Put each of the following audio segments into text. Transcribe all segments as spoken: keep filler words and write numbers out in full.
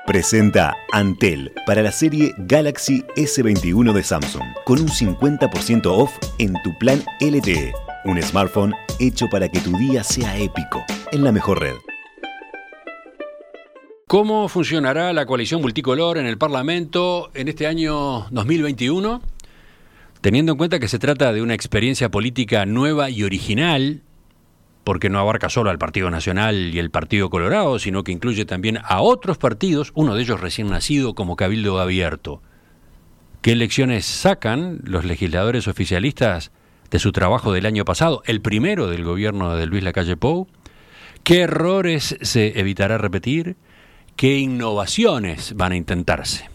Presenta Antel para la serie Galaxy ese veintiuno de Samsung, con un cincuenta por ciento off en tu plan L T E. Un smartphone hecho para que tu día sea épico, en la mejor red. ¿Cómo funcionará la coalición multicolor en el Parlamento en este año dos mil veintiuno? Teniendo en cuenta que se trata de una experiencia política nueva y original, porque no abarca solo al Partido Nacional y el Partido Colorado, sino que incluye también a otros partidos, uno de ellos recién nacido como Cabildo Abierto. ¿Qué lecciones sacan los legisladores oficialistas de su trabajo del año pasado, el primero del gobierno de Luis Lacalle Pou? ¿Qué errores se evitará repetir? ¿Qué innovaciones van a intentarse?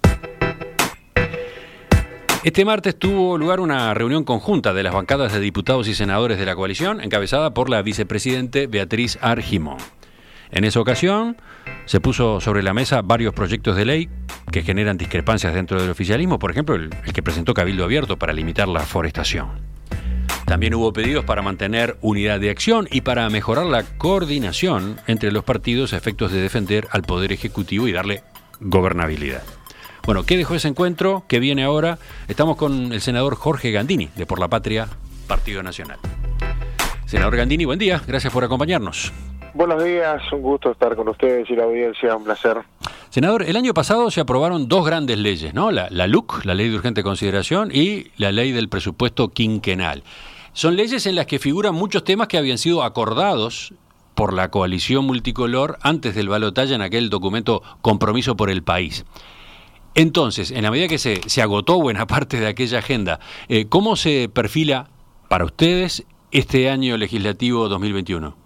Este martes tuvo lugar una reunión conjunta de las bancadas de diputados y senadores de la coalición, encabezada por la vicepresidente Beatriz Argimón. En esa ocasión se puso sobre la mesa varios proyectos de ley que generan discrepancias dentro del oficialismo, por ejemplo, el, el que presentó Cabildo Abierto para limitar la forestación. También hubo pedidos para mantener unidad de acción y para mejorar la coordinación entre los partidos a efectos de defender al Poder Ejecutivo y darle gobernabilidad. Bueno, ¿qué dejó ese encuentro? ¿Qué viene ahora? Estamos con el senador Jorge Gandini, de Por la Patria, Partido Nacional. Senador Gandini, buen día, gracias por acompañarnos. Buenos días, un gusto estar con ustedes y la audiencia, un placer. Senador, el año pasado se aprobaron dos grandes leyes, ¿no? La, la L U C, la Ley de Urgente Consideración, y la Ley del Presupuesto Quinquenal. Son leyes en las que figuran muchos temas que habían sido acordados por la coalición multicolor antes del balotaje en aquel documento Compromiso por el País. Entonces, en la medida que se, se agotó buena parte de aquella agenda, eh, ¿cómo se perfila para ustedes este año legislativo dos mil veintiuno?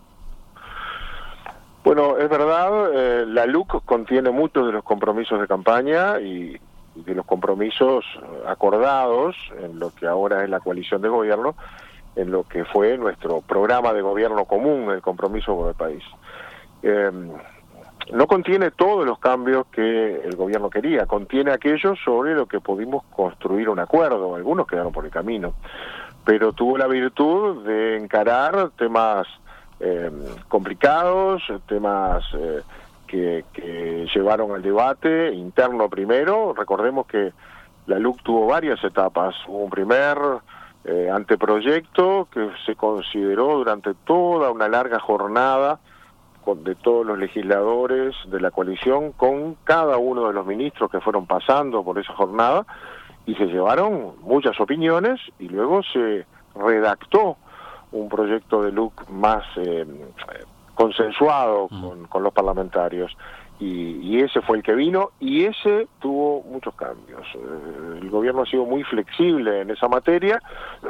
Bueno, es verdad, eh, la L U C contiene muchos de los compromisos de campaña y, y de los compromisos acordados en lo que ahora es la coalición de gobierno, en lo que fue nuestro programa de gobierno común, el Compromiso por el País. Eh, No contiene todos los cambios que el gobierno quería, contiene aquellos sobre lo que pudimos construir un acuerdo, algunos quedaron por el camino, pero tuvo la virtud de encarar temas eh, complicados, temas eh, que, que llevaron al debate interno primero. Recordemos que la L U C tuvo varias etapas, hubo un primer eh, anteproyecto que se consideró durante toda una larga jornada de todos los legisladores de la coalición con cada uno de los ministros que fueron pasando por esa jornada y se llevaron muchas opiniones y luego se redactó un proyecto de L U C más eh, consensuado con, con los parlamentarios y, y ese fue el que vino y ese tuvo muchos cambios. Eh, el gobierno ha sido muy flexible en esa materia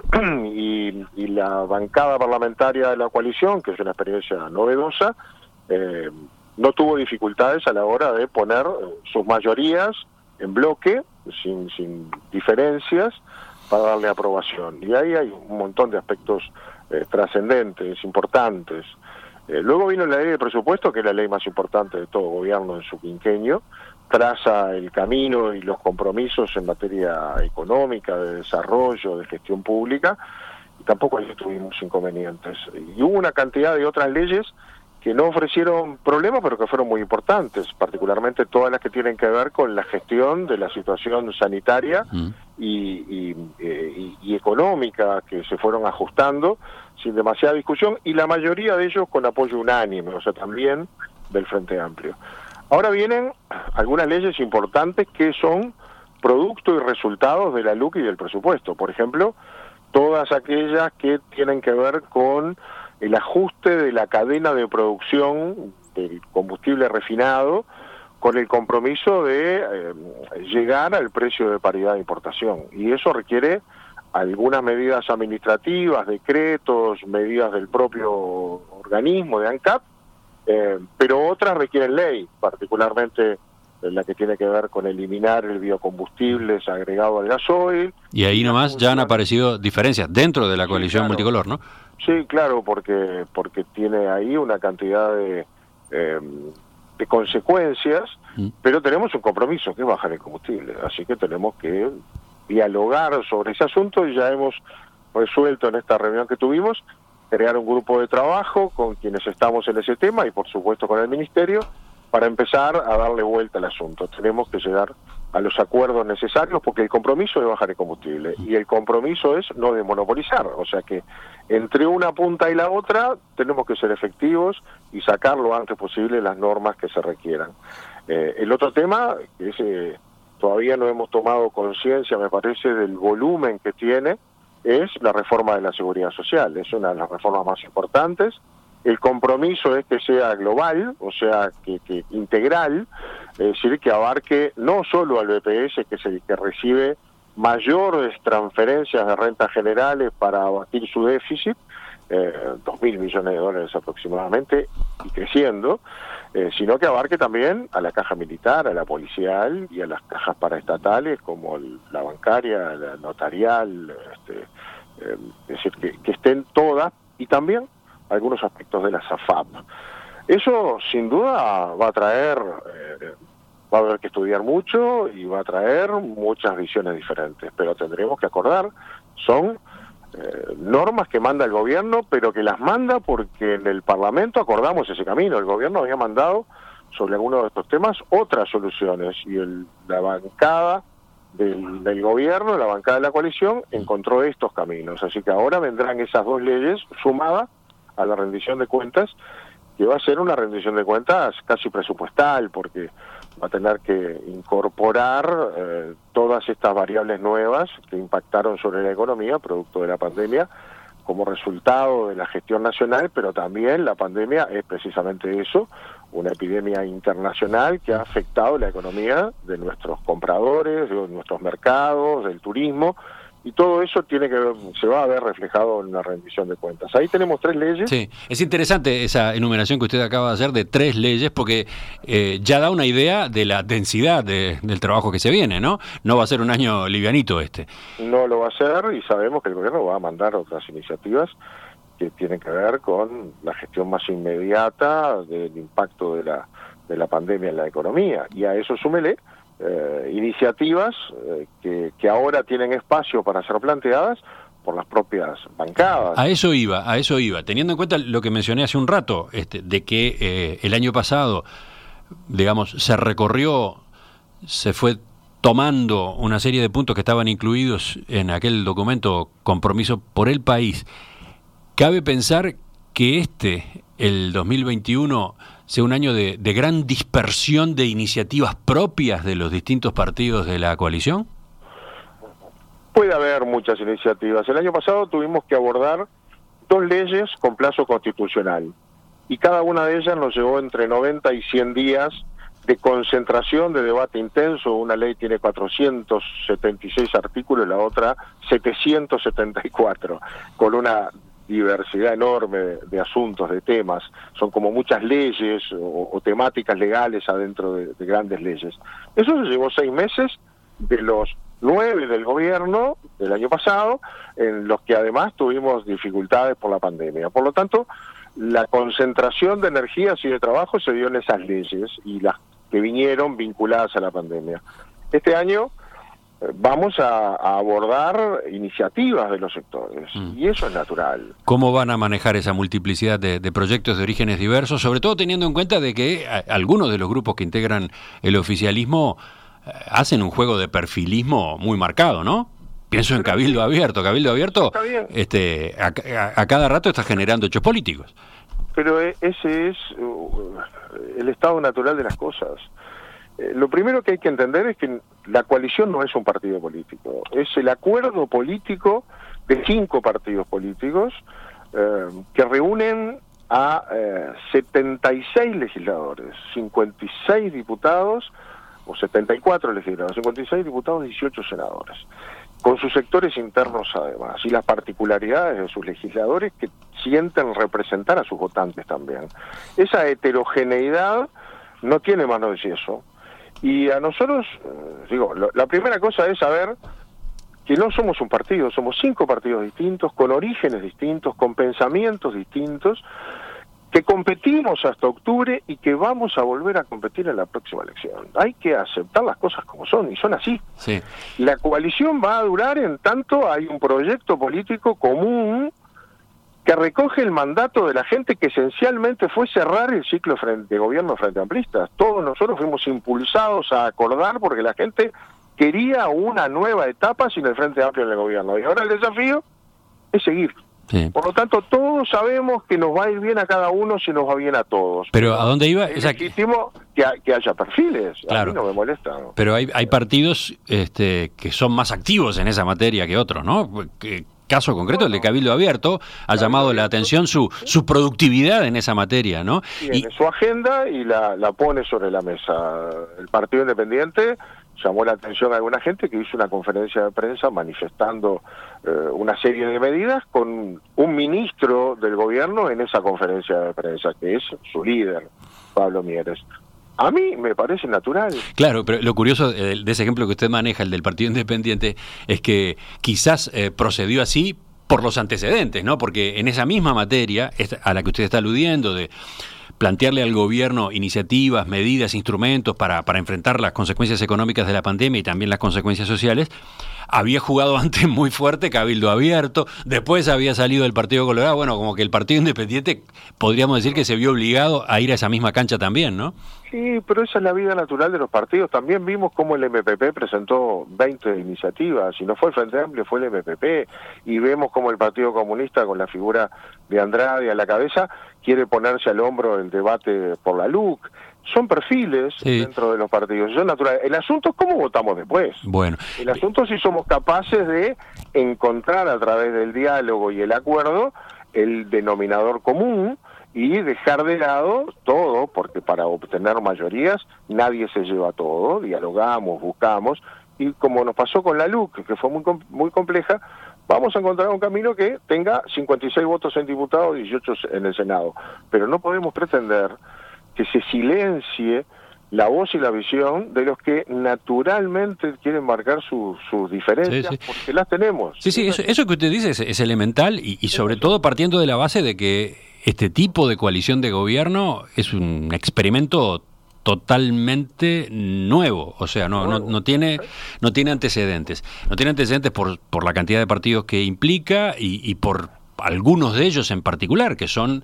y, y la bancada parlamentaria de la coalición, que es una experiencia novedosa, Eh, no tuvo dificultades a la hora de poner sus mayorías en bloque, sin, sin diferencias, para darle aprobación. Y ahí hay un montón de aspectos eh, trascendentes, importantes. Eh, luego vino la ley de presupuesto, que es la ley más importante de todo gobierno en su quinquenio, traza el camino y los compromisos en materia económica, de desarrollo, de gestión pública, y tampoco ahí tuvimos inconvenientes. Y hubo una cantidad de otras leyes que no ofrecieron problemas, pero que fueron muy importantes, particularmente todas las que tienen que ver con la gestión de la situación sanitaria mm. y, y, y, y económica, que se fueron ajustando sin demasiada discusión, y la mayoría de ellos con apoyo unánime, o sea, también del Frente Amplio. Ahora vienen algunas leyes importantes que son producto y resultados de la L U C y del presupuesto. Por ejemplo, todas aquellas que tienen que ver con el ajuste de la cadena de producción del combustible refinado con el compromiso de eh, llegar al precio de paridad de importación. Y eso requiere algunas medidas administrativas, decretos, medidas del propio organismo de ANCAP, eh, pero otras requieren ley, particularmente la que tiene que ver con eliminar el biocombustible agregado al gasoil. Y ahí nomás ya han aparecido diferencias dentro de la coalición sí, claro. multicolor, ¿no? Sí, claro, porque porque tiene ahí una cantidad de, eh, de consecuencias, mm. pero tenemos un compromiso que es bajar el combustible, así que tenemos que dialogar sobre ese asunto y ya hemos resuelto en esta reunión que tuvimos crear un grupo de trabajo con quienes estamos en ese tema y por supuesto con el Ministerio para empezar a darle vuelta al asunto. Tenemos que llegar a los acuerdos necesarios porque el compromiso es bajar el combustible y el compromiso es no desmonopolizar, o sea que entre una punta y la otra tenemos que ser efectivos y sacar lo antes posible las normas que se requieran. Eh, el otro tema, que es, eh, todavía no hemos tomado conciencia, me parece, del volumen que tiene, es la reforma de la seguridad social. Es una de las reformas más importantes. El compromiso es que sea global, o sea, que, que integral, es decir, que abarque no solo al B P S, que es el que recibe mayores transferencias de rentas generales para abatir su déficit, eh, dos mil millones de dólares aproximadamente, y creciendo, eh, sino que abarque también a la caja militar, a la policial y a las cajas paraestatales como el, la bancaria, la notarial, este, eh, es decir, que, que estén todas, y también algunos aspectos de la SAFAP. Eso sin duda va a traer, eh, va a haber que estudiar mucho y va a traer muchas visiones diferentes, pero tendremos que acordar, son eh, normas que manda el gobierno, pero que las manda porque en el Parlamento acordamos ese camino. El gobierno había mandado sobre algunos de estos temas otras soluciones y el, la bancada del, del gobierno, la bancada de la coalición, encontró estos caminos. Así que ahora vendrán esas dos leyes sumadas a la rendición de cuentas, que va a ser una rendición de cuentas casi presupuestal, porque va a tener que incorporar eh, todas estas variables nuevas que impactaron sobre la economía producto de la pandemia como resultado de la gestión nacional, pero también la pandemia es precisamente eso, una epidemia internacional que ha afectado la economía de nuestros compradores, de nuestros mercados, del turismo, y todo eso tiene que ver, se va a ver reflejado en la rendición de cuentas. Ahí tenemos tres leyes. Sí, es interesante esa enumeración que usted acaba de hacer de tres leyes, porque eh, ya da una idea de la densidad de, del trabajo que se viene, ¿no? No va a ser un año livianito este. No lo va a ser, y sabemos que el gobierno va a mandar otras iniciativas que tienen que ver con la gestión más inmediata del impacto de la, de la pandemia en la economía. Y a eso súmele Eh, iniciativas eh, que, que ahora tienen espacio para ser planteadas por las propias bancadas. A eso iba, a eso iba, teniendo en cuenta lo que mencioné hace un rato, este, de que eh, el año pasado, digamos, se recorrió, se fue tomando una serie de puntos que estaban incluidos en aquel documento Compromiso por el País. Cabe pensar que este, el dos mil veintiuno, sea un año de, de gran dispersión de iniciativas propias de los distintos partidos de la coalición? Puede haber muchas iniciativas. El año pasado tuvimos que abordar dos leyes con plazo constitucional y cada una de ellas nos llevó entre noventa y cien días de concentración, de debate intenso. Una ley tiene cuatrocientos setenta y seis artículos, la otra setecientos setenta y cuatro, con una diversidad enorme de, de asuntos, de temas. Son como muchas leyes o, o temáticas legales adentro de, de grandes leyes. Eso se llevó seis meses de los nueve del gobierno del año pasado, en los que además tuvimos dificultades por la pandemia. Por lo tanto, la concentración de energías y de trabajo se dio en esas leyes y las que vinieron vinculadas a la pandemia. Este año vamos a, a abordar iniciativas de los sectores, mm. y eso es natural. ¿Cómo van a manejar esa multiplicidad de, de proyectos de orígenes diversos, sobre todo teniendo en cuenta de que a, algunos de los grupos que integran el oficialismo eh, hacen un juego de perfilismo muy marcado, ¿no? Pienso en Cabildo Abierto. Cabildo Abierto este, a, a, a cada rato está generando hechos políticos. Pero ese es uh, el estado natural de las cosas. Eh, lo primero que hay que entender es que la coalición no es un partido político, es el acuerdo político de cinco partidos políticos eh, que reúnen a eh, setenta y seis legisladores, cincuenta y seis diputados, o setenta y cuatro legisladores, cincuenta y seis diputados, dieciocho senadores, con sus sectores internos además, y las particularidades de sus legisladores que sienten representar a sus votantes también. Esa heterogeneidad no tiene mano de yeso. Y a nosotros, digo, lo, la primera cosa es saber que no somos un partido, somos cinco partidos distintos, con orígenes distintos, con pensamientos distintos, que competimos hasta octubre y que vamos a volver a competir en la próxima elección. Hay que aceptar las cosas como son, y son así. Sí. La coalición va a durar en tanto hay un proyecto político común que recoge el mandato de la gente, que esencialmente fue cerrar el ciclo frente, de gobierno frente amplistas. Todos nosotros fuimos impulsados a acordar porque la gente quería una nueva etapa sin el Frente Amplio en el gobierno. Y ahora el desafío es seguir. Sí. Por lo tanto, todos sabemos que nos va a ir bien a cada uno si nos va bien a todos. Pero ¿a dónde iba? Es Esa... legítimo que, que haya perfiles. Claro. A mí no me molesta, ¿no? Pero hay, hay partidos este, que son más activos en esa materia que otros, ¿no? Que, caso concreto, el de Cabildo Abierto, ha llamado la atención su, su productividad en esa materia, ¿no? Tiene y... su agenda y la, la pone sobre la mesa. El Partido Independiente llamó la atención a alguna gente que hizo una conferencia de prensa manifestando eh, una serie de medidas con un ministro del gobierno en esa conferencia de prensa, que es su líder, Pablo Mieres. A mí me parece natural. Claro, pero lo curioso de ese ejemplo que usted maneja, el del Partido Independiente, es que quizás eh, procedió así por los antecedentes, ¿no? Porque en esa misma materia a la que usted está aludiendo, de plantearle al gobierno iniciativas, medidas, instrumentos para, para enfrentar las consecuencias económicas de la pandemia y también las consecuencias sociales, había jugado antes muy fuerte Cabildo Abierto, después había salido el Partido Colorado, bueno, como que el Partido Independiente podríamos decir que se vio obligado a ir a esa misma cancha también, ¿no? Sí, pero esa es la vida natural de los partidos. También vimos cómo el M P P presentó veinte iniciativas, si no fue el Frente Amplio fue el M P P, y vemos cómo el Partido Comunista, con la figura de Andrade a la cabeza, quiere ponerse al hombro el debate por la L U C. Son perfiles sí. dentro de los partidos, son naturales. El asunto es cómo votamos después. Bueno. El asunto es si somos capaces de encontrar a través del diálogo y el acuerdo el denominador común y dejar de lado todo, porque para obtener mayorías nadie se lleva todo, dialogamos, buscamos, y como nos pasó con la L U C, que fue muy, muy compleja, vamos a encontrar un camino que tenga cincuenta y seis votos en diputados y dieciocho en el Senado. Pero no podemos pretender que se silencie la voz y la visión de los que naturalmente quieren marcar su, sus diferencias, sí, sí. porque las tenemos. Sí, sí, eso, eso que usted dice es, es elemental y, y sobre sí, todo partiendo de la base de que este tipo de coalición de gobierno es un experimento totalmente nuevo, o sea, no, no, no tiene no tiene antecedentes. No tiene antecedentes por, por la cantidad de partidos que implica y, y por algunos de ellos en particular, que son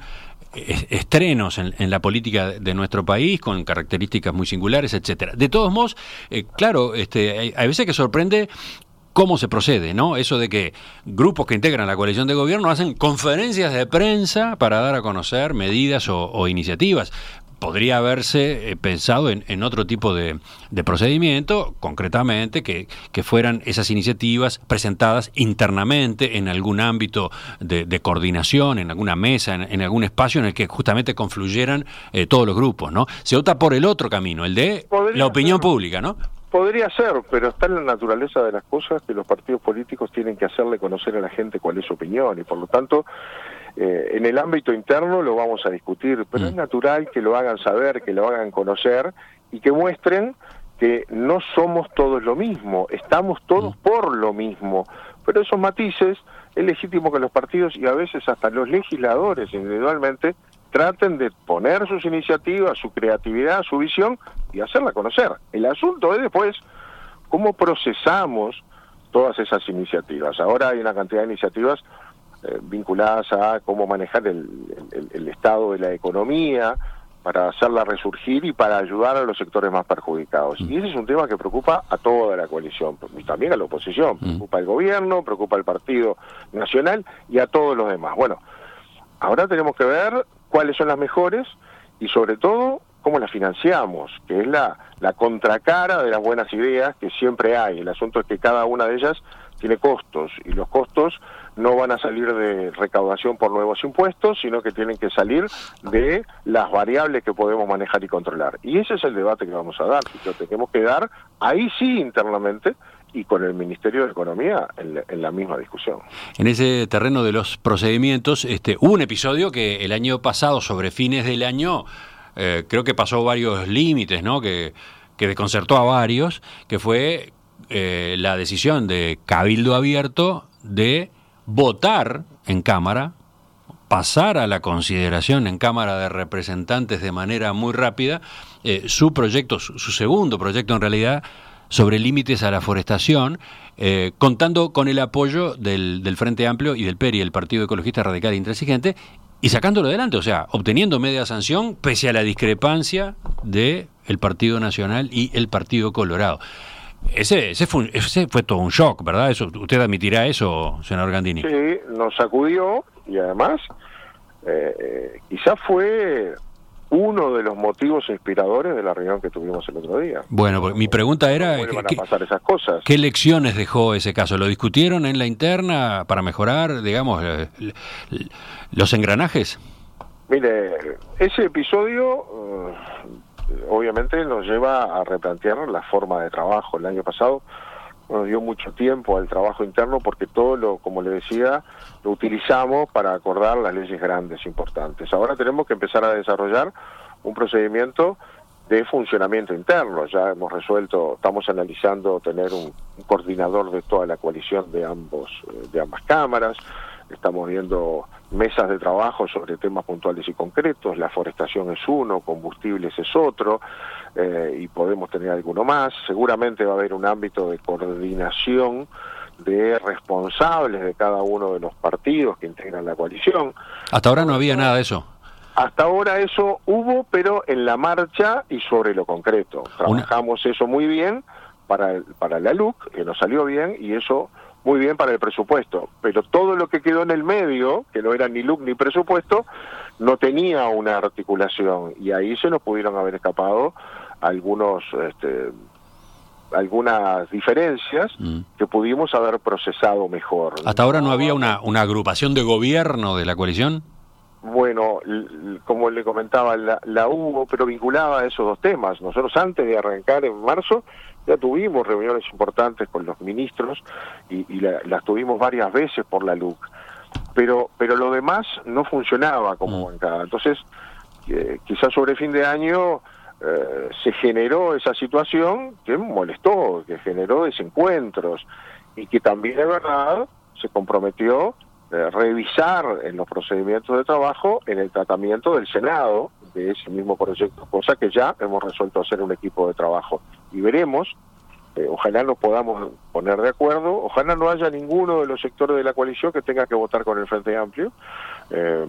estrenos en, en la política de nuestro país, con características muy singulares, etcétera. De todos modos, eh, claro, este, hay, hay veces que sorprende cómo se procede, ¿no? Eso de que grupos que integran la coalición de gobierno hacen conferencias de prensa para dar a conocer medidas o, o iniciativas. Podría haberse eh, pensado en, en otro tipo de, de procedimiento, concretamente, que, que fueran esas iniciativas presentadas internamente en algún ámbito de, de coordinación, en alguna mesa, en, en algún espacio en el que justamente confluyeran eh, todos los grupos, ¿no? Se opta por el otro camino, el de Podría la opinión ser. pública, ¿no? Podría ser, pero está en la naturaleza de las cosas que los partidos políticos tienen que hacerle conocer a la gente cuál es su opinión, y por lo tanto Eh, en el ámbito interno lo vamos a discutir, pero mm. es natural que lo hagan saber, que lo hagan conocer y que muestren que no somos todos lo mismo, estamos todos mm. por lo mismo, pero esos matices es legítimo que los partidos y a veces hasta los legisladores individualmente traten de poner sus iniciativas, su creatividad, su visión y hacerla conocer. El asunto es después cómo procesamos todas esas iniciativas. Ahora hay una cantidad de iniciativas Eh, vinculadas a cómo manejar el, el, el estado de la economía para hacerla resurgir y para ayudar a los sectores más perjudicados. Y ese es un tema que preocupa a toda la coalición, y también a la oposición. Preocupa al gobierno, preocupa al Partido Nacional y a todos los demás. Bueno, ahora tenemos que ver cuáles son las mejores y sobre todo cómo las financiamos, que es la, la contracara de las buenas ideas que siempre hay. El asunto es que cada una de ellas tiene costos, y los costos no van a salir de recaudación por nuevos impuestos, sino que tienen que salir de las variables que podemos manejar y controlar. Y ese es el debate que vamos a dar, y lo tenemos que dar ahí sí internamente, y con el Ministerio de Economía en la, en la misma discusión. En ese terreno de los procedimientos, este, hubo un episodio que el año pasado, sobre fines del año, eh, creo que pasó varios límites, ¿no? Que, que desconcertó a varios, que fue eh, la decisión de Cabildo Abierto de votar en Cámara, pasar a la consideración en Cámara de Representantes de manera muy rápida, eh, su proyecto, su, su segundo proyecto en realidad, sobre límites a la forestación, eh, contando con el apoyo del, del Frente Amplio y del P E R I, el Partido Ecologista Radical e Intransigente, y sacándolo adelante, o sea, obteniendo media sanción pese a la discrepancia de el Partido Nacional y el Partido Colorado. Ese, ese, fue, ese fue todo un shock, ¿verdad? Eso, ¿usted admitirá eso, senador Gandini? Sí, nos sacudió y además eh, quizás fue uno de los motivos inspiradores de la reunión que tuvimos el otro día. Bueno, porque mi pregunta era, ¿cómo van a ¿qué, pasar esas cosas? ¿qué lecciones dejó ese caso? ¿Lo discutieron en la interna para mejorar, digamos, eh, los engranajes? Mire, ese episodio uh, obviamente nos lleva a replantear la forma de trabajo. El año pasado nos dio mucho tiempo al trabajo interno porque todo lo, como le decía, lo utilizamos para acordar las leyes grandes, importantes. Ahora tenemos que empezar a desarrollar un procedimiento de funcionamiento interno. Ya hemos resuelto, estamos analizando tener un, un coordinador de toda la coalición de ambos, de ambas cámaras. Estamos viendo mesas de trabajo sobre temas puntuales y concretos. La forestación es uno, combustibles es otro, eh, y podemos tener alguno más. Seguramente va a haber un ámbito de coordinación de responsables de cada uno de los partidos que integran la coalición. Hasta ahora no había nada de eso. Hasta ahora eso hubo, pero en la marcha y sobre lo concreto. Trabajamos Una... eso muy bien para, el, para la L U C, que nos salió bien, y eso muy bien para el presupuesto, pero todo lo que quedó en el medio, que no era ni L U C ni presupuesto, no tenía una articulación, y ahí se nos pudieron haber escapado algunos este, algunas diferencias mm. que pudimos haber procesado mejor. ¿Hasta ahora no había una, una agrupación de gobierno de la coalición? Bueno, como le comentaba, la, la hubo, pero vinculaba a esos dos temas. Nosotros antes de arrancar en marzo ya tuvimos reuniones importantes con los ministros y, y la, las tuvimos varias veces por la L U C, pero pero lo demás no funcionaba como mm. bancada. Entonces, eh, quizás sobre fin de año eh, se generó esa situación que molestó, que generó desencuentros y que también es verdad se comprometió eh, revisar en los procedimientos de trabajo en el tratamiento del Senado de ese mismo proyecto, cosa que ya hemos resuelto hacer un equipo de trabajo. Y veremos, eh, ojalá nos podamos poner de acuerdo, ojalá no haya ninguno de los sectores de la coalición que tenga que votar con el Frente Amplio, eh,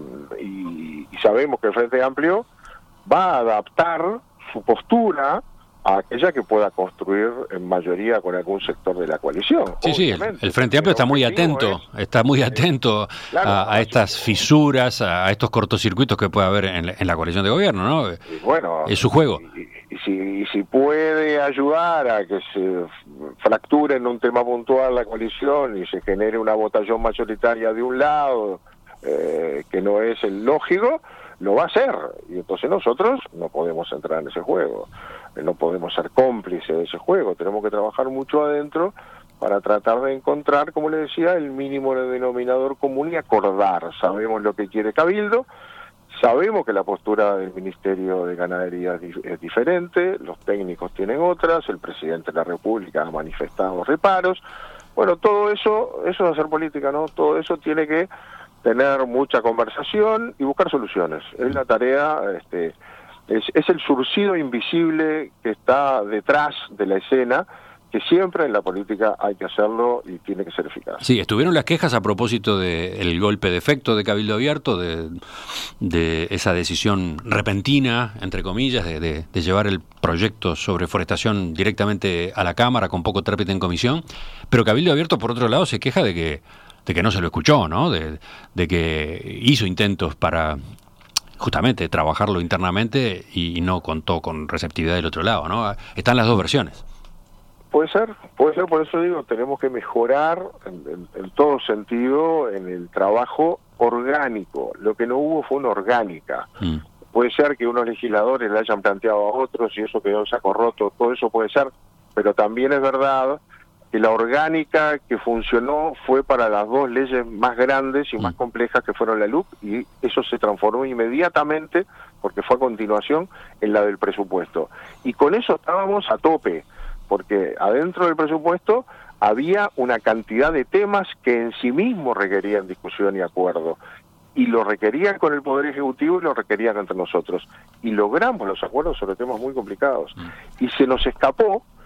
y, y sabemos que el Frente Amplio va a adaptar su postura a aquella que pueda construir en mayoría con algún sector de la coalición. Sí, sí, el, el Frente Amplio está muy atento, es, está muy atento claro, a, a estas fisuras, a estos cortocircuitos que puede haber en, en la coalición de gobierno, ¿no? Y bueno, es su juego. Y, y, si, y si puede ayudar a que se fracture en un tema puntual la coalición y se genere una votación mayoritaria de un lado, eh, que no es el lógico, lo va a hacer. Y entonces nosotros no podemos entrar en ese juego. No podemos ser cómplices de ese juego, tenemos que trabajar mucho adentro para tratar de encontrar, como le decía, el mínimo denominador común y acordar. Sabemos lo que quiere Cabildo, sabemos que la postura del Ministerio de Ganadería es, dif- es diferente, los técnicos tienen otras, el presidente de la República ha manifestado reparos. Bueno, todo eso, eso es hacer política, ¿no? Todo eso tiene que tener mucha conversación y buscar soluciones. Es la tarea... este Es, es el surcido invisible que está detrás de la escena, que siempre en la política hay que hacerlo y tiene que ser eficaz. Sí, estuvieron las quejas a propósito del golpe de efecto de Cabildo Abierto, de, de esa decisión repentina, entre comillas, de, de, de llevar el proyecto sobre forestación directamente a la Cámara con poco trámite en comisión, pero Cabildo Abierto, por otro lado, se queja de que, de que no se lo escuchó, ¿no? De, de que hizo intentos para... justamente trabajarlo internamente y no contó con receptividad del otro lado, ¿no? Están las dos versiones. Puede ser, puede ser, por eso digo, tenemos que mejorar en, en, en todo sentido en el trabajo orgánico. Lo que no hubo fue una orgánica. Mm. Puede ser que unos legisladores le hayan planteado a otros y eso quedó en saco roto, todo eso puede ser, pero también es verdad que la orgánica que funcionó fue para las dos leyes más grandes y más complejas que fueron la L U C, y eso se transformó inmediatamente, porque fue a continuación, en la del presupuesto. Y con eso estábamos a tope, porque adentro del presupuesto había una cantidad de temas que en sí mismos requerían discusión y acuerdo, y lo requerían con el Poder Ejecutivo y lo requerían entre nosotros. Y logramos los acuerdos sobre temas muy complicados. Y se nos escapó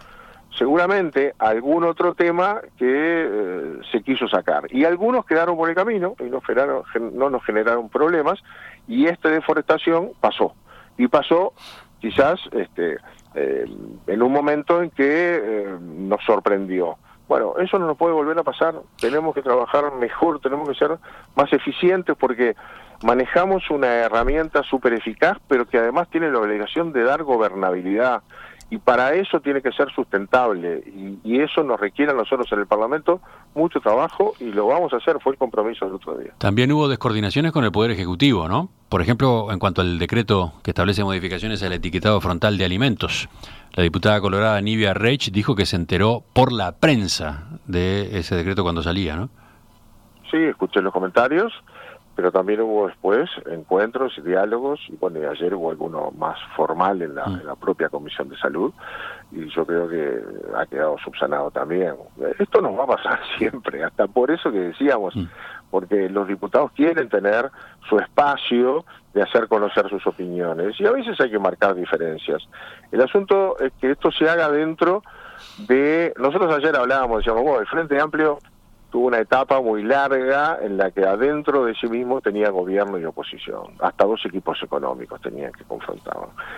seguramente algún otro tema que eh, se quiso sacar. Y algunos quedaron por el camino y no, generaron, no nos generaron problemas, y esta deforestación pasó. Y pasó quizás este, eh, en un momento en que eh, nos sorprendió. Bueno, eso no nos puede volver a pasar. Tenemos que trabajar mejor, tenemos que ser más eficientes, porque manejamos una herramienta súper eficaz, pero que además tiene la obligación de dar gobernabilidad. Y para eso tiene que ser sustentable, y, y eso nos requiere a nosotros en el Parlamento mucho trabajo, y lo vamos a hacer, fue el compromiso del otro día. También hubo descoordinaciones con el Poder Ejecutivo, ¿no? Por ejemplo, en cuanto al decreto que establece modificaciones al etiquetado frontal de alimentos. La diputada colorada Nivia Reich dijo que se enteró por la prensa de ese decreto cuando salía, ¿no? Sí, escuché los comentarios, pero también hubo después encuentros y diálogos, y bueno, y ayer hubo alguno más formal en la, mm. en la propia Comisión de Salud, y yo creo que ha quedado subsanado también. Esto nos va a pasar siempre, hasta por eso que decíamos, mm. porque los diputados quieren tener su espacio de hacer conocer sus opiniones, y a veces hay que marcar diferencias. El asunto es que esto se haga dentro de... Nosotros ayer hablábamos, decíamos, bueno, el Frente Amplio tuvo una etapa muy larga en la que adentro de sí mismo tenía gobierno y oposición. Hasta dos equipos económicos tenían que confrontar.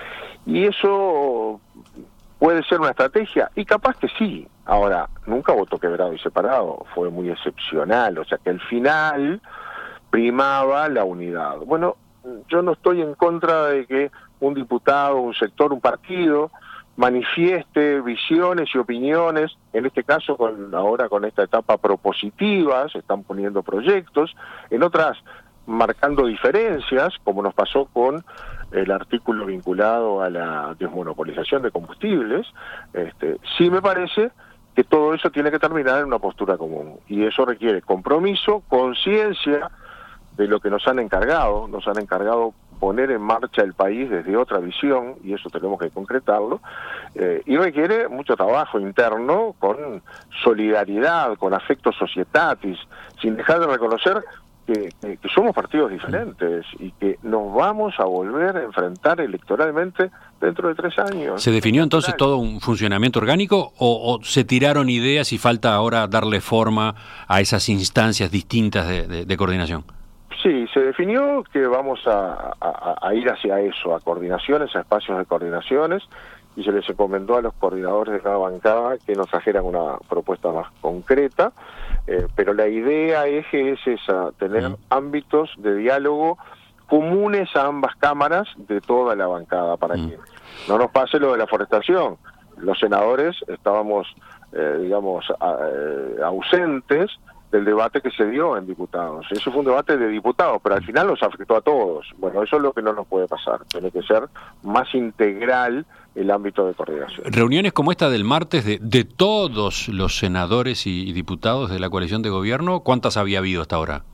Y eso puede ser una estrategia, y capaz que sí. Ahora, nunca votó quebrado y separado, fue muy excepcional, o sea que al final primaba la unidad. Bueno, yo no estoy en contra de que un diputado, un sector, un partido manifieste visiones y opiniones, en este caso con ahora con esta etapa propositiva, se están poniendo proyectos, en otras marcando diferencias, como nos pasó con el artículo vinculado a la desmonopolización de combustibles. Este, sí me parece que todo eso tiene que terminar en una postura común, y eso requiere compromiso, conciencia de lo que nos han encargado, nos han encargado poner en marcha el país desde otra visión, y eso tenemos que concretarlo, eh, y requiere mucho trabajo interno, con solidaridad, con afecto societatis, sin dejar de reconocer que, que, que somos partidos diferentes y que nos vamos a volver a enfrentar electoralmente dentro de tres años. ¿Se definió entonces todo un funcionamiento orgánico, o, o se tiraron ideas y falta ahora darle forma a esas instancias distintas de, de, de coordinación? Sí, se definió que vamos a, a, a ir hacia eso, a coordinaciones, a espacios de coordinaciones, y se les encomendó a los coordinadores de cada bancada que nos trajeran una propuesta más concreta, eh, pero la idea eje es esa, tener mm. ámbitos de diálogo comunes a ambas cámaras de toda la bancada, para mm. que no nos pase lo de la forestación. Los senadores estábamos, eh, digamos, a, eh, ausentes del debate que se dio en diputados. Eso fue un debate de diputados, pero al final nos afectó a todos. Bueno, eso es lo que no nos puede pasar. Tiene que ser más integral el ámbito de coordinación. Reuniones como esta del martes de, de todos los senadores y, y diputados de la coalición de gobierno, ¿cuántas había habido hasta ahora?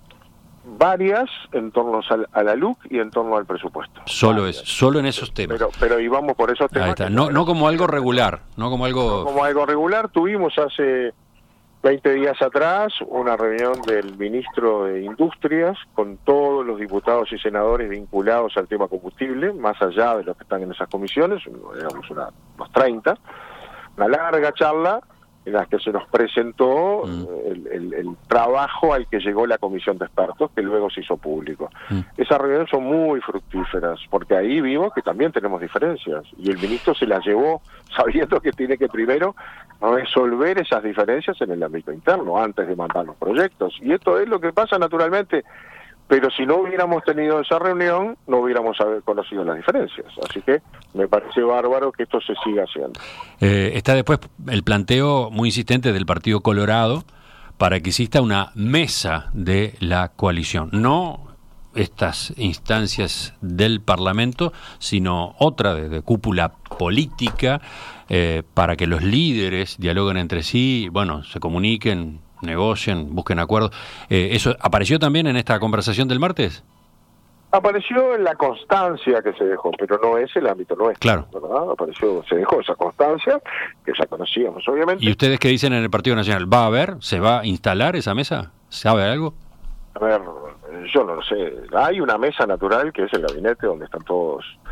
Varias en torno a, a la L U C y en torno al presupuesto. Solo Varias. es, solo en esos temas. Pero, pero íbamos por esos temas. Ahí está. No, no como algo regular, no como algo... No como algo regular. Tuvimos hace veinte días atrás una reunión del ministro de Industrias con todos los diputados y senadores vinculados al tema combustible, más allá de los que están en esas comisiones, digamos una, unos treinta, una larga charla en la que se nos presentó mm. el, el, el trabajo al que llegó la comisión de expertos, que luego se hizo público. Mm. Esas reuniones son muy fructíferas, porque ahí vimos que también tenemos diferencias, y el ministro se las llevó sabiendo que tiene que primero resolver esas diferencias en el ámbito interno, antes de mandar los proyectos. Y esto es lo que pasa naturalmente, pero si no hubiéramos tenido esa reunión, no hubiéramos conocido las diferencias. Así que me parece bárbaro que esto se siga haciendo. Eh, está después el planteo muy insistente del Partido Colorado para que exista una mesa de la coalición. No estas instancias del Parlamento, sino otra de, de cúpula política, eh, para que los líderes dialoguen entre sí, bueno, se comuniquen, negocien, busquen acuerdos. Eh, ¿Eso apareció también en esta conversación del martes? Apareció en la constancia que se dejó, pero no es el ámbito nuestro. Claro. ¿Verdad? Apareció, se dejó esa constancia, que ya conocíamos, obviamente. ¿Y ustedes qué dicen en el Partido Nacional? ¿Va a haber? ¿Se va a instalar esa mesa? ¿Sabe algo? A ver, yo no lo sé. Hay una mesa natural que es el gabinete donde están todos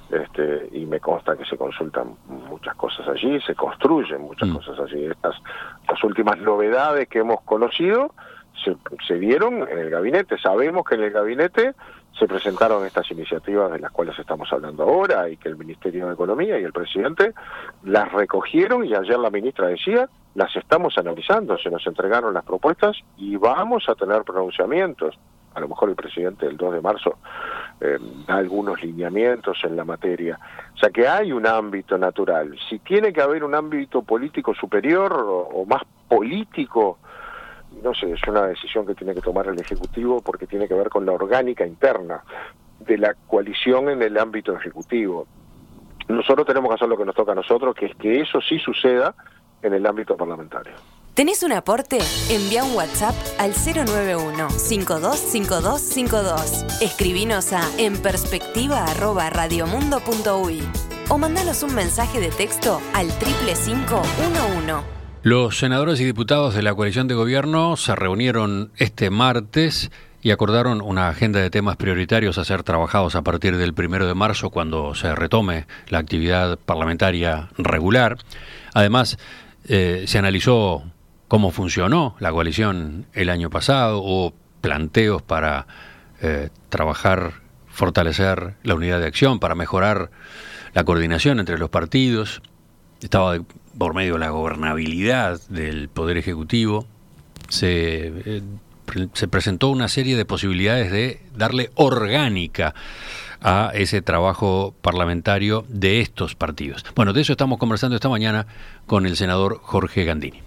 este, y me consta que se consultan muchas cosas allí, se construyen muchas mm. cosas allí. Estas, las últimas novedades que hemos conocido se, se dieron en el gabinete. Sabemos que en el gabinete se presentaron estas iniciativas de las cuales estamos hablando ahora y que el Ministerio de Economía y el presidente las recogieron, y ayer la ministra decía, las estamos analizando, se nos entregaron las propuestas y vamos a tener pronunciamientos. A lo mejor el presidente el dos de marzo eh, da algunos lineamientos en la materia. O sea que hay un ámbito natural. Si tiene que haber un ámbito político superior o, o más político, no sé, es una decisión que tiene que tomar el Ejecutivo, porque tiene que ver con la orgánica interna de la coalición en el ámbito ejecutivo. Nosotros tenemos que hacer lo que nos toca a nosotros, que es que eso sí suceda en el ámbito parlamentario. ¿Tenés un aporte? Envía un WhatsApp al cero nueve uno, cinco dos cinco dos cinco dos. Escribinos a enperspectiva arroba radiomundo punto uy o mandanos un mensaje de texto al triple cinco uno uno. Los senadores y diputados de la coalición de gobierno se reunieron este martes y acordaron una agenda de temas prioritarios a ser trabajados a partir del primero de marzo, cuando se retome la actividad parlamentaria regular. Además, eh, se analizó cómo funcionó la coalición el año pasado, hubo planteos para eh, trabajar, fortalecer la unidad de acción, para mejorar la coordinación entre los partidos. Estaba de, por medio de la gobernabilidad del Poder Ejecutivo. Se, eh, se presentó una serie de posibilidades de darle orgánica a ese trabajo parlamentario de estos partidos. Bueno, de eso estamos conversando esta mañana con el senador Jorge Gandini.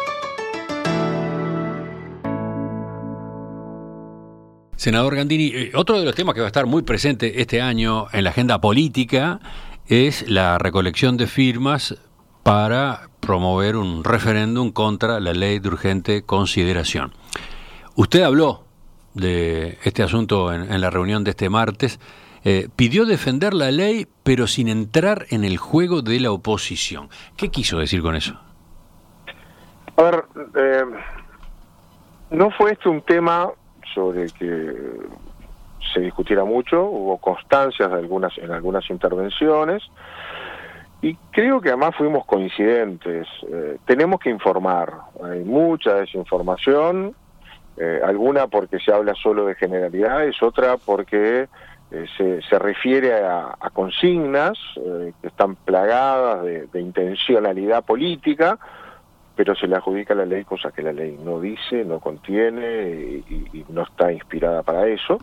Senador Gandini, otro de los temas que va a estar muy presente este año en la agenda política es la recolección de firmas para promover un referéndum contra la ley de urgente consideración. Usted habló de este asunto en, en la reunión de este martes, eh, pidió defender la ley pero sin entrar en el juego de la oposición. ¿Qué quiso decir con eso? A ver, eh, no fue este un tema sobre el que se discutiera mucho, hubo constancias de algunas, en algunas intervenciones, y creo que además fuimos coincidentes. Eh, tenemos que informar, hay mucha desinformación, eh, alguna porque se habla solo de generalidades, otra porque eh, se, se refiere a, a consignas eh, que están plagadas de, de intencionalidad política, pero se le adjudica a la ley cosas que la ley no dice, no contiene y, y no está inspirada para eso.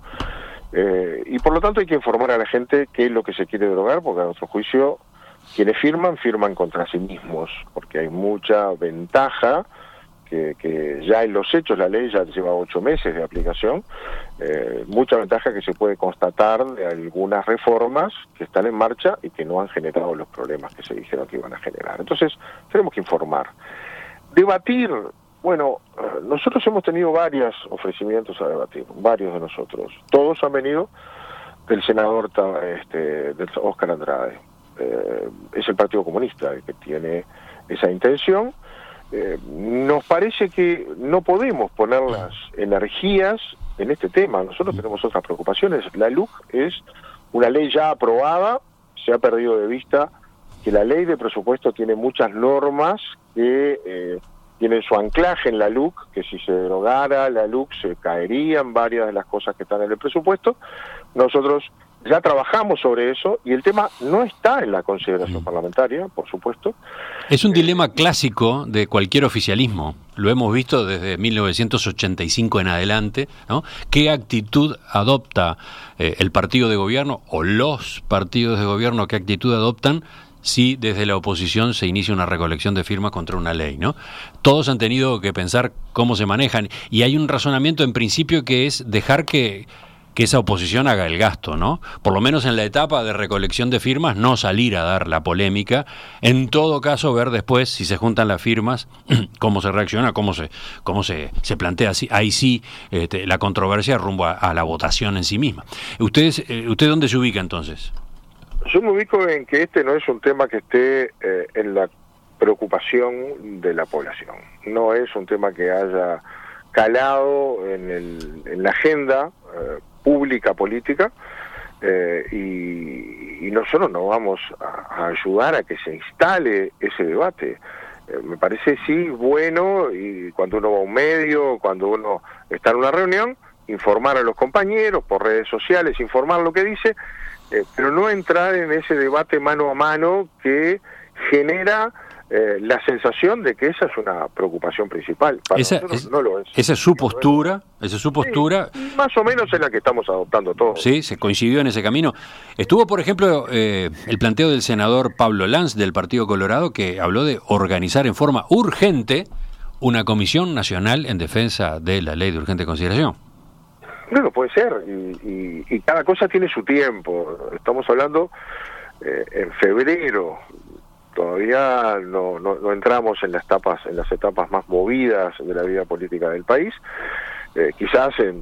Eh, y por lo tanto hay que informar a la gente qué es lo que se quiere derogar, porque a nuestro juicio quienes firman, firman contra sí mismos, porque hay mucha ventaja que, que ya en los hechos, la ley ya lleva ocho meses de aplicación, eh, mucha ventaja que se puede constatar de algunas reformas que están en marcha y que no han generado los problemas que se dijeron que iban a generar. Entonces tenemos que informar. Debatir, bueno, nosotros hemos tenido varios ofrecimientos a debatir, varios de nosotros. Todos han venido del senador este, del Óscar Andrade. Eh, es el Partido Comunista el que tiene esa intención. Eh, nos parece que no podemos poner las energías en este tema. Nosotros tenemos otras preocupaciones. La L U C es una ley ya aprobada, se ha perdido de vista que la ley de presupuesto tiene muchas normas que eh, tienen su anclaje en la L U C, que si se derogara la L U C se caerían varias de las cosas que están en el presupuesto. Nosotros ya trabajamos sobre eso y el tema no está en la consideración parlamentaria, por supuesto. Es un dilema clásico de cualquier oficialismo. Lo hemos visto desde mil novecientos ochenta y cinco en adelante, ¿no? ¿Qué actitud adopta eh, el partido de gobierno o los partidos de gobierno? ¿Qué actitud adoptan si desde la oposición se inicia una recolección de firmas contra una ley, ¿no? Todos han tenido que pensar cómo se manejan y hay un razonamiento en principio que es dejar que que esa oposición haga el gasto, ¿no? Por lo menos en la etapa de recolección de firmas, no salir a dar la polémica. En todo caso, ver después, si se juntan las firmas, cómo se reacciona, cómo se cómo se, se plantea así, ahí sí este, la controversia rumbo a, a la votación en sí misma. ¿Ustedes, eh, ¿Usted dónde se ubica entonces? Yo me ubico en que este no es un tema que esté eh, en la preocupación de la población. No es un tema que haya calado en, el, en la agenda eh, pública política. eh, y, y nosotros no vamos a, a ayudar a que se instale ese debate. Eh, me parece sí bueno, y cuando uno va a un medio, cuando uno está en una reunión, informar a los compañeros por redes sociales, informar lo que dice, eh, pero no entrar en ese debate mano a mano que genera eh, la sensación de que esa es una preocupación principal. Para esa, nosotros es, no lo es. Esa es su postura, esa es su postura. Sí, más o menos es la que estamos adoptando todos. Sí, se coincidió en ese camino. Estuvo, por ejemplo, eh, el planteo del senador Pablo Lanz del Partido Colorado, que habló de organizar en forma urgente una comisión nacional en defensa de la ley de urgente consideración. No, no puede ser, y, y, y cada cosa tiene su tiempo. Estamos hablando eh, en febrero, todavía no, no, no entramos en las etapas, en las etapas más movidas de la vida política del país. Eh, quizás en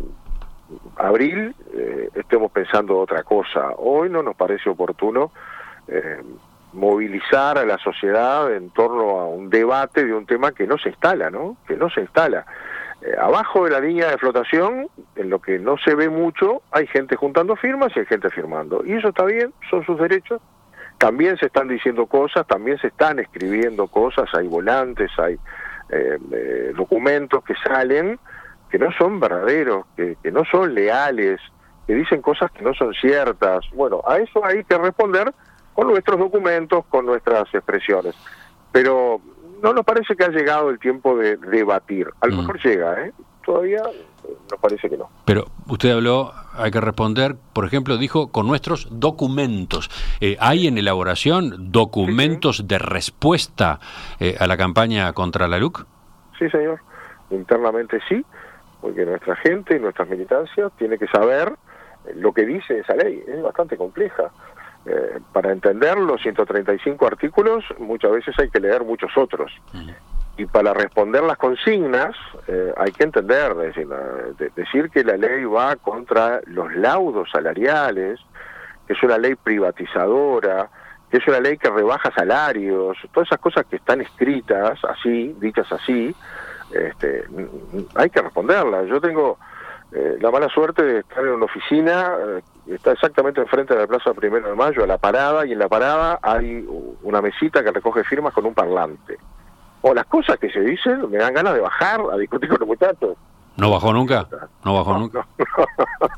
abril eh, estemos pensando otra cosa. Hoy no nos parece oportuno eh, movilizar a la sociedad en torno a un debate de un tema que no se instala, ¿no? Que no se instala. Eh, abajo de la línea de flotación, en lo que no se ve mucho, hay gente juntando firmas y hay gente firmando. Y eso está bien, son sus derechos. También se están diciendo cosas, también se están escribiendo cosas, hay volantes, hay eh, eh, documentos que salen que no son verdaderos, que, que no son leales, que dicen cosas que no son ciertas. Bueno, a eso hay que responder con nuestros documentos, con nuestras expresiones. Pero no nos parece que ha llegado el tiempo de debatir. A lo mejor mm. llega, ¿eh? Todavía nos parece que no. Pero usted habló, hay que responder, por ejemplo, dijo, con nuestros documentos. Eh, ¿Hay en elaboración documentos sí, sí. de respuesta eh, a la campaña contra la L U C? Sí, señor. Internamente sí, porque nuestra gente y nuestras militancias tiene que saber lo que dice esa ley. Es bastante compleja. Eh, para entender los ciento treinta y cinco artículos, muchas veces hay que leer muchos otros. Uh-huh. Y para responder las consignas, eh, hay que entender, decir, de, decir que la ley va contra los laudos salariales, que es una ley privatizadora, que es una ley que rebaja salarios, todas esas cosas que están escritas así, dichas así, este, hay que responderlas. Yo tengo eh, la mala suerte de estar en una oficina, eh, está exactamente enfrente de la Plaza Primero de Mayo, a la parada, y en la parada hay una mesita que recoge firmas con un parlante. O las cosas que se dicen, me dan ganas de bajar a discutir con los muchachos. ¿No bajó nunca? ¿No bajó no, nunca? No, no.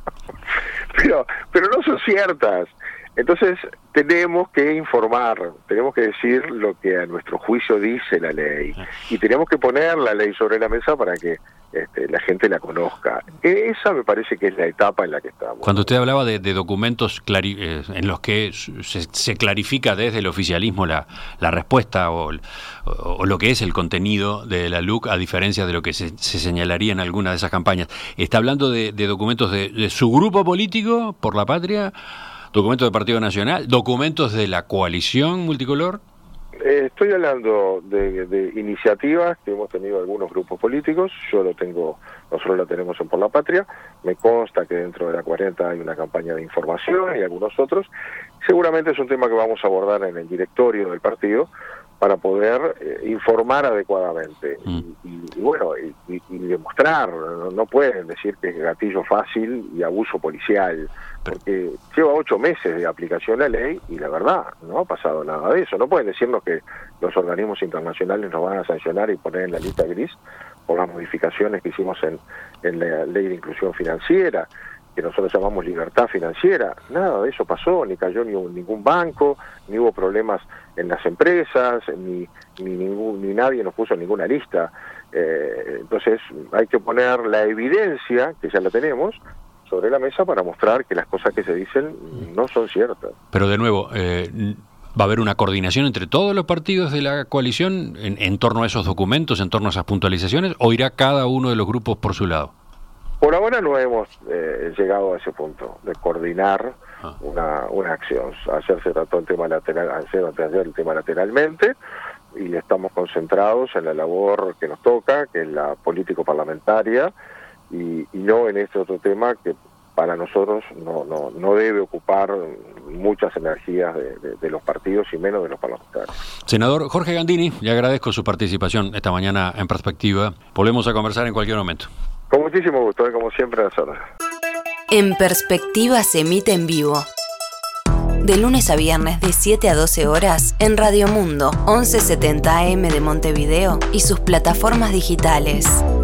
pero, pero no son ciertas. Entonces tenemos que informar, tenemos que decir lo que a nuestro juicio dice la ley, y tenemos que poner la ley sobre la mesa para que este, la gente la conozca. Esa me parece que es la etapa en la que estamos. Cuando usted hablaba de, de documentos clari- eh, en los que se, se clarifica desde el oficialismo la, la respuesta o, o, o lo que es el contenido de la L U C, a diferencia de lo que se, se señalaría en alguna de esas campañas, ¿está hablando de, de documentos de, de su grupo político, Por la Patria? ¿Documentos del Partido Nacional? ¿Documentos de la coalición multicolor? Eh, estoy hablando de, de iniciativas que hemos tenido algunos grupos políticos. Yo lo tengo, nosotros la tenemos en Por la Patria. Me consta que dentro de la cuarenta hay una campaña de información y algunos otros. Seguramente es un tema que vamos a abordar en el directorio del partido para poder eh, informar adecuadamente mm. y, y, y bueno y, y, y demostrar. No, no pueden decir que es gatillo fácil y abuso policial, porque lleva ocho meses de aplicación la ley y la verdad no ha pasado nada de eso. No pueden decirnos que los organismos internacionales nos van a sancionar y poner en la lista gris por las modificaciones que hicimos en, en la ley de inclusión financiera, que nosotros llamamos libertad financiera. Nada de eso pasó, ni cayó ni un, ningún banco, ni hubo problemas en las empresas, ni, ni, ningún, ni nadie nos puso en ninguna lista. Eh, entonces hay que poner la evidencia, que ya la tenemos, sobre la mesa para mostrar que las cosas que se dicen no son ciertas. Pero de nuevo, eh, ¿va a haber una coordinación entre todos los partidos de la coalición en, en torno a esos documentos, en torno a esas puntualizaciones, o irá cada uno de los grupos por su lado? Por ahora no hemos eh, llegado a ese punto de coordinar ah. una, una acción. Ayer se trató el tema lateral, ayer, ayer el tema lateralmente, y estamos concentrados en la labor que nos toca, que es la político-parlamentaria, y, y no en este otro tema que para nosotros no, no, no debe ocupar muchas energías de, de, de los partidos y menos de los parlamentarios. Senador Jorge Gandini, le agradezco su participación esta mañana en Perspectiva. Volvemos a conversar en cualquier momento. Con muchísimo gusto, ¿eh? Como siempre, a las horas. En Perspectiva se emite en vivo. De lunes a viernes de siete a doce horas en Radio Mundo, once setenta A M de Montevideo y sus plataformas digitales.